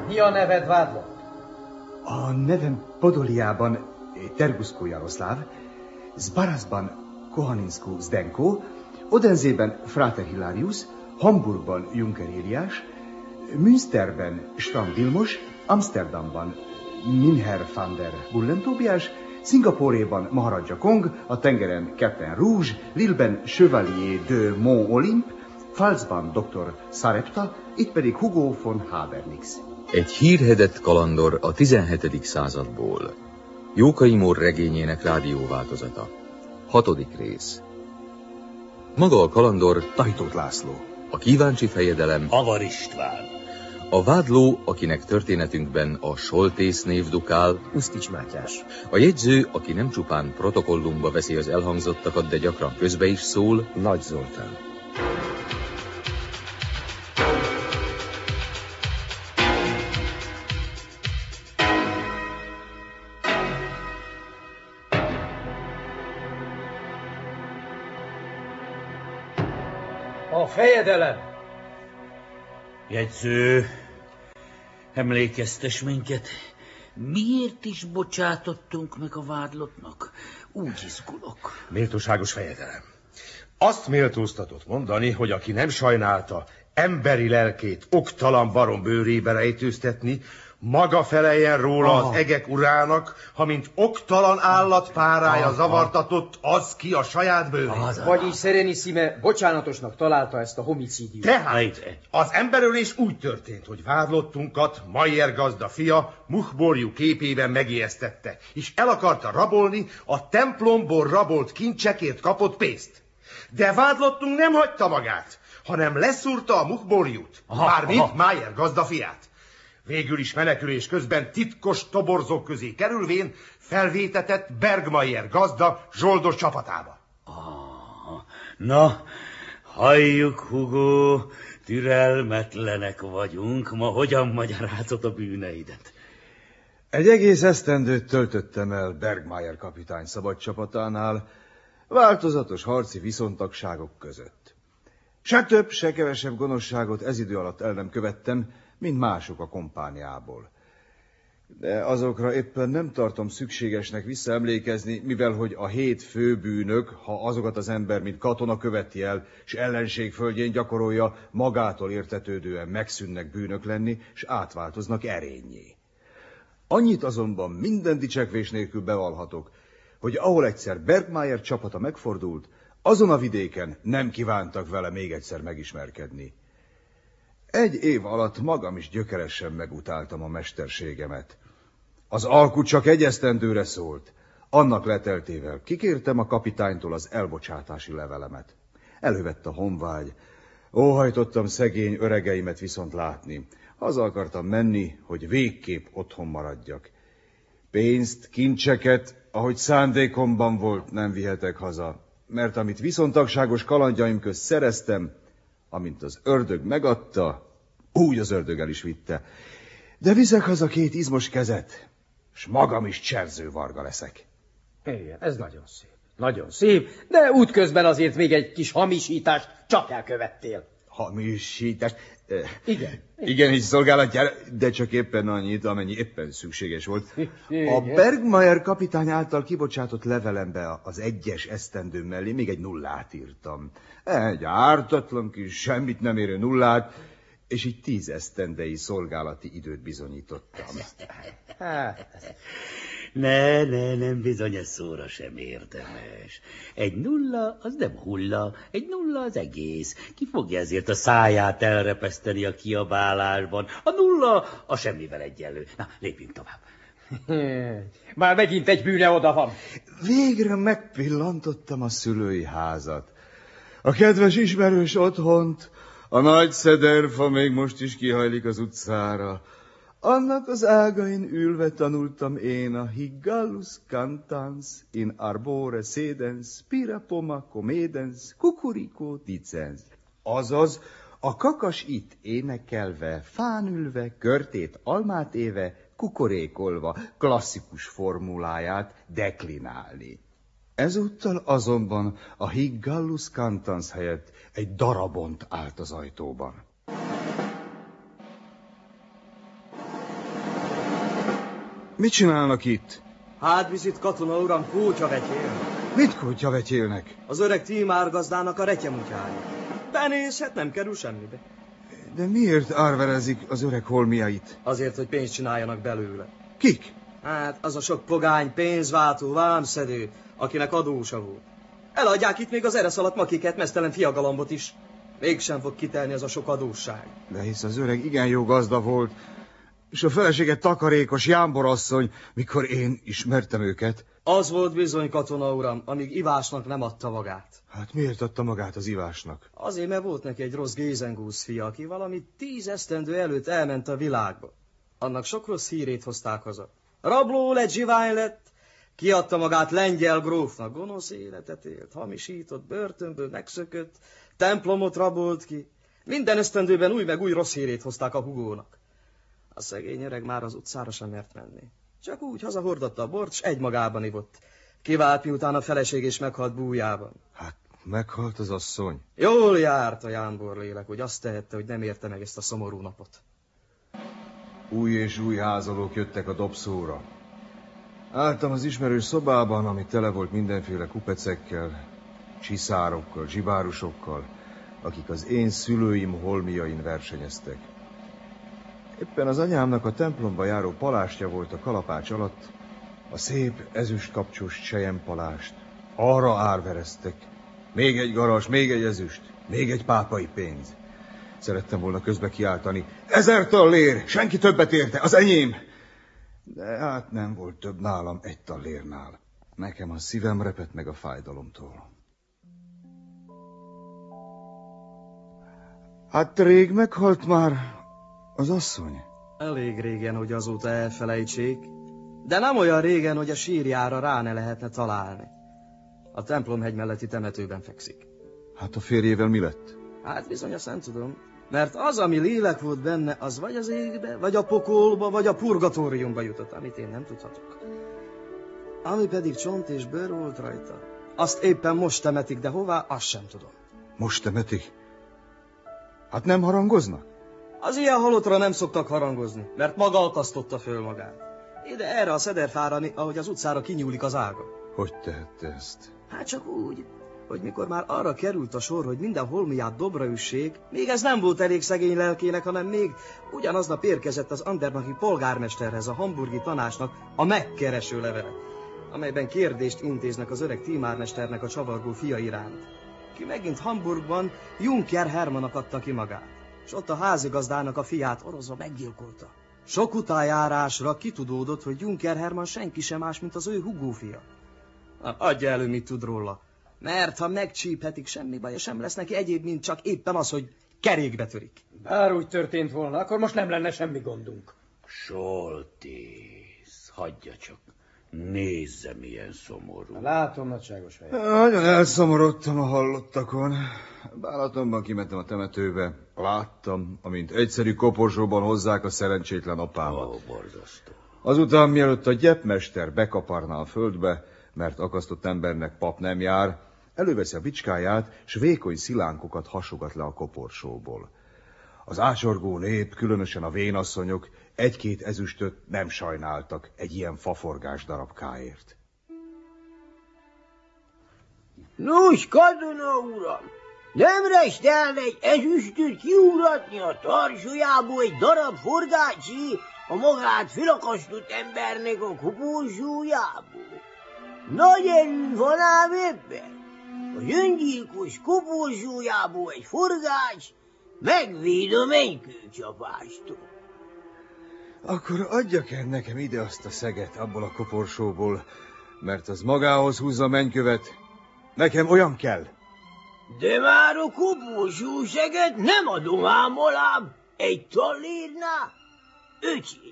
Mi a neved, vádlott? A nevem Podoliában Terguszko Jaroszláv, Zbaraszban Kohaninsku Zdenko, Odenzében Frater Hilarius, Hamburgban Junker Éliás, Münsterben Stam Vilmos, Amsterdamban Minher van der Bullen Tóbiás, Szingapúréban Maharaja Kong, a tengeren Captain Rouge, Lilleben Chevalier de Mont Olympe, Pfalzban Dr. Sarepta, itt pedig Hugo von Habernix. Egy hírhedett kalandor a 17. századból. Jókai Mór regényének rádióváltozata. 6. rész. Maga a kalandor Tajtót László. A kíváncsi fejedelem Avar István. A vádló, akinek történetünkben a Soltész név dukál, Usztics Mátyás. A jegyző, aki nem csupán protokollumba veszi az elhangzottakat, de gyakran közbe is szól, Nagy Zoltán. A fejedelem! Jegyző, emlékeztes minket, miért is bocsátottunk meg a vádlottnak? Úgy izgulok. Méltóságos fejedelem. Azt méltóztatott mondani, hogy aki nem sajnálta emberi lelkét oktalan barom bőrébe rejtőztetni, maga feleljen róla az egek urának, ha mint oktalan állat párája zavartatott, az ki a saját bőrét. Vagyis Serenissime bocsánatosnak találta ezt a homicidiumot. Tehát az emberölés úgy történt, hogy vádlottunkat Mayer gazda fia Muchborjú képében megijesztette, és el akarta rabolni a templomból rabolt kincsekért kapott pénzt. De vádlottunk nem hagyta magát, hanem leszúrta a Muchborjút, mármint Mayer gazda fiát. Végül is menekülés közben titkos toborzók közé kerülvén felvétetett Bergmayer gazda zsoldos csapatába. Na, halljuk, Hugo, türelmetlenek vagyunk. Ma hogyan magyarázod a bűneidet? Egy egész esztendőt töltöttem el Bergmayer kapitány szabadcsapatánál, változatos harci viszontagságok között. Se több, se kevesebb gonoszságot ez idő alatt el nem követtem, mint mások a kompániából. De azokra éppen nem tartom szükségesnek visszaemlékezni, mivel hogy a 7 főbűnök, ha azokat az ember, mint katona követi el, s ellenség földjén gyakorolja, magától értetődően megszűnnek bűnök lenni, s átváltoznak erényé. Annyit azonban minden dicsekvés nélkül bevallhatok, hogy ahol egyszer Bergmayer csapata megfordult, azon a vidéken nem kívántak vele még egyszer megismerkedni. Egy év alatt magam is gyökeresen megutáltam a mesterségemet. Az alkut csak egy esztendőre szólt. Annak leteltével kikértem a kapitánytól az elbocsátási levelemet. Elővett a honvágy. Óhajtottam szegény öregeimet viszont látni. Haza akartam menni, hogy végképp otthon maradjak. Pénzt, kincseket, ahogy szándékomban volt, nem vihetek haza, mert amit viszontagságos kalandjaim közt szereztem, amint az ördög megadta, úgy az ördög el is vitte. De viszek haza 2 izmos kezet, s magam is cserző varga leszek. Igen, ez nagyon szép. Nagyon szép, de útközben azért még egy kis hamisítást csak elkövettél. Hamisítás? Igen. Igen, így szolgálatjára, de csak éppen annyit, amennyi éppen szükséges volt. A Bergmayer kapitány által kibocsátott levelembe az 1-es esztendő mellé még egy 0-át írtam. Egy ártatlan kis, semmit nem érő 0-át, és így 10 esztendei szolgálati időt bizonyítottam. Nem bizony, ez szóra sem érdemes. Egy 0 az nem hulla, egy 0 az egész. Ki fogja ezért a száját elrepeszteni a kiabálásban? A 0 a semmivel egyenlő. Na, lépjünk tovább. Már megint egy bűne oda van. Végre megpillantottam a szülői házat. A kedves ismerős otthont, a nagy szederfa még most is kihajlik az utcára. Annak az ágain ülve tanultam én a Higgallus cantans in arbore sedens, spira poma comedens, cucurico dicens. Azaz, a kakas itt énekelve, fán ülve, körtét almát éve, kukorékolva, klasszikus formuláját deklinálni. Ezúttal azonban a Higgallus cantans helyett egy darabont állt az ajtóban. Mit csinálnak itt? Hát viszont katona uram, kótyavetyél. Mit kótyavetyélnek? Az öreg Tímár gazdának a retyemutjája. Benézhet, nem kerül semmibe. De miért árverezik az öreg holmiait? Azért, hogy pénzt csináljanak belőle. Kik? Hát az a sok pogány, pénzváltó, vámszedő, akinek adósa volt. Eladják itt még az ereszaladt makiket, meztelen fiagalambot is. Mégsem fog kitelni az a sok adósság. De hisz az öreg igen jó gazda volt, és a felesége takarékos jámborasszony, mikor én ismertem őket. Az volt bizony, katona uram, amíg ivásnak nem adta magát. Hát miért adta magát az ivásnak? Azért, mert volt neki egy rossz gézengúz fia, aki valami 10 esztendő előtt elment a világba. Annak sok rossz hírét hozták haza. Rabló lett, zsivány lett, kiadta magát lengyel grófnak, gonosz életet élt, hamisított, börtönből megszökött, templomot rabolt ki. Minden esztendőben új meg új rossz hírét hozták a hugónak. A szegény öreg már az utcára sem mert menni. Csak úgy hazahordatta a bort, s egymagában ivott. Kivált, miután a feleség is meghalt bújjában. Hát meghalt az asszony. Jól járt a jámbor lélek, hogy azt tehette, hogy nem érte meg ezt a szomorú napot. Új és új házalók jöttek a dobszóra. Álltam az ismerős szobában, ami tele volt mindenféle kupecekkel, csiszárokkal, zsibárusokkal, akik az én szülőim holmiain versenyeztek. Éppen az anyámnak a templomba járó palástja volt a kalapács alatt, a szép ezüstkapcsos selyempalást. Arra árvereztek. Még egy garas, még egy ezüst, még egy pápai pénz. Szerettem volna közbe kiáltani: 1000 tallér, senki többet érte, az enyém! De hát nem volt több nálam 1 tallérnál. Nekem a szívem repett meg a fájdalomtól. Hát rég meghalt már az asszony? Elég régen, hogy azóta elfelejtsék, de nem olyan régen, hogy a sírjára rá ne lehetne találni. A templomhegy melletti temetőben fekszik. Hát a férjével mi lett? Hát bizony, azt nem tudom. Mert az, ami lélek volt benne, az vagy az égbe, vagy a pokolba, vagy a purgatóriumba jutott, amit én nem tudhatok. Ami pedig csont és bőr volt rajta, azt éppen most temetik, de hová, azt sem tudom. Most temetik? Hát nem harangoznak? Az ilyen halottra nem szoktak harangozni, mert maga akasztotta föl magát. Ide erre a szederfára, ahogy az utcára kinyúlik az ága. Hogy tehette ezt? Hát csak úgy, hogy mikor már arra került a sor, hogy minden holmiát dobra üssék, még ez nem volt elég szegény lelkének, hanem még ugyanaznap érkezett az Andernachi polgármesterhez, a hamburgi tanácsnak a megkereső levele, amelyben kérdést intéznek az öreg tímármesternek a csavargó fia iránt, ki megint Hamburgban Junker Hermannak adta ki magát, és ott a házigazdának a fiát oroszva meggyilkolta. Sok utájárásra kitudódott, hogy Junker Herman senki sem más, mint az ő hugó fia. Adja elő, mit tud róla. Mert ha megcsíphetik, semmi baja sem lesz neki egyéb, mint csak éppen az, hogy kerékbe törik. Bár úgy történt volna, akkor most nem lenne semmi gondunk. Soltész, hagyja csak. Nézze, milyen szomorú. Látom, nagyságos feje. Nagyon elszomorodtam a hallottakon. Bánatomban kimentem a temetőbe. Láttam, amint egyszerű koporsóban hozzák a szerencsétlen apámat. Ó, borzasztó. Azután, mielőtt a gyepmester bekaparná a földbe, mert akasztott embernek pap nem jár, előveszi a bicskáját, s vékony szilánkokat hasogat le a koporsóból. Az ácsorgó nép, különösen a vénasszonyok 1-2 ezüstöt nem sajnáltak egy ilyen faforgás darabkáért. Nos, katona uram, nem restelne egy ezüstöt kiuratni a tarsójából egy darab forgácsi a magát felakasztott embernek a koporsójából? Nagy erő van ám ebben. Az öngyilkos koporsójából egy forgács megvéd a mennykőcsapástól. Akkor adjak el nekem ide azt a szeget abból a koporsóból, mert az magához húzza a mennykkövet. Nekem olyan kell. De már a koporsó szeget nem adom ám alább 1 tallérnál, öcsém.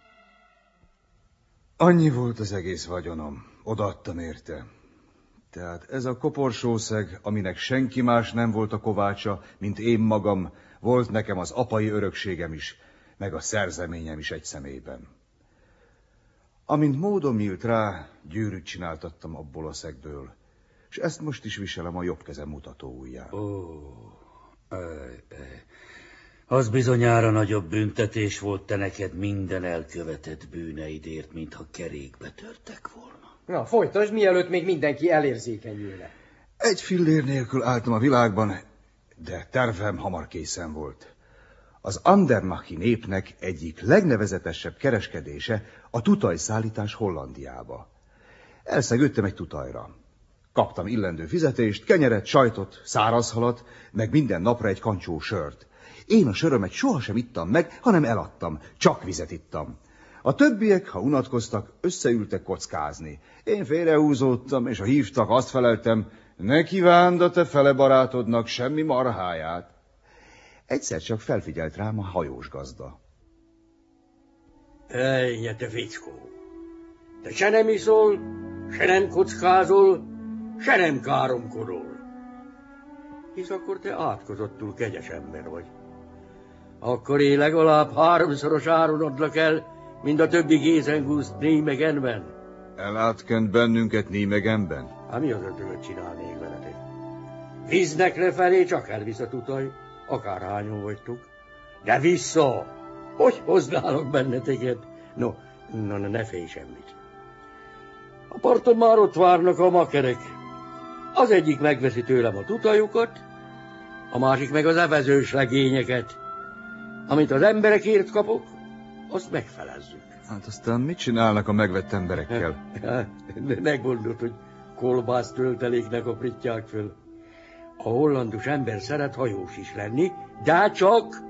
Annyi volt az egész vagyonom. Odaadtam érte. Tehát ez a koporsószeg, aminek senki más nem volt a kovácsa, mint én magam, volt nekem az apai örökségem is, meg a szerzeményem is egy személyben. Amint módom nyílt rá, gyűrűt csináltattam abból a szegből, és ezt most is viselem a jobb kezem mutató ujján. Az bizonyára nagyobb büntetés volt te neked minden elkövetett bűneidért, mintha kerékbe törtek volna. Na, folytasd, mielőtt még mindenki elérzékenyülne. Egy fillér nélkül álltam a világban, de tervem hamar készen volt. Az Andermachi népnek egyik legnevezetesebb kereskedése a tutajszállítás Hollandiába. Elszegődtem egy tutajra. Kaptam illendő fizetést, kenyeret, sajtot, szárazhalat, meg minden napra egy kancsó sört. Én a sörömet sohasem ittam meg, hanem eladtam, csak vizet ittam. A többiek, ha unatkoztak, összeültek kockázni. Én félrehúzódtam, és ha hívtak, azt feleltem, ne kívánd a te fele barátodnak semmi marháját. Egyszer csak felfigyelt rám a hajós gazda. Ejje, te fickó! Te se nem iszol, se nem kockázol, se nem káromkodol. Hisz akkor te átkozottul kegyes ember vagy. Akkor én legalább 3-szoros áron adlak el, mint a többi gézenguszt Nímegenben. Elátkent bennünket Nímegenben? Hát mi az ötögöt csinálnék veletek? Víznek lefelé csak elvisz a tutaj, akárhányan vagytok. De vissza! Hogy hoználok benneteket? No, ne félj semmit. A parton már ott várnak a makerek. Az egyik megveszi tőlem a tutajukat, a másik meg az evezős legényeket. Amit az emberekért kapok, azt megfelezzük. Hát aztán mit csinálnak a megvett emberekkel? Ne gondold, hogy kolbász tölteléknek aprítják föl. A hollandus ember szeret hajós is lenni, de csak